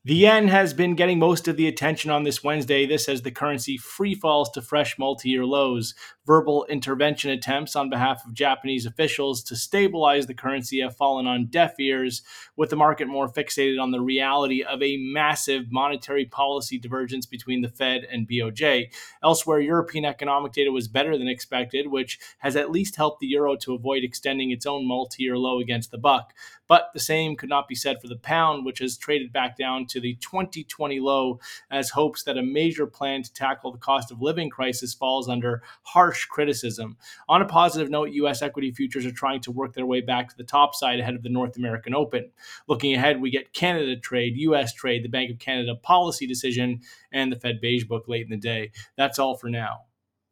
The yen has been getting most of the attention on this Wednesday. This as the currency free falls to fresh multi-year lows. Verbal intervention attempts on behalf of Japanese officials to stabilize the currency have fallen on deaf ears, with the market more fixated on the reality of a massive monetary policy divergence between the Fed and BOJ. Elsewhere, European economic data was better than expected, which has at least helped the euro to avoid extending its own multi-year low against the buck. But the same could not be said for the pound, which has traded back down to the 2020 low as hopes that a major plan to tackle the cost of living crisis falls under harsh criticism. On a positive note, U.S. equity futures are trying to work their way back to the top side ahead of the North American Open. Looking ahead, we get Canada trade, U.S. trade, the Bank of Canada policy decision, and the Fed beige book late in the day. That's all for now.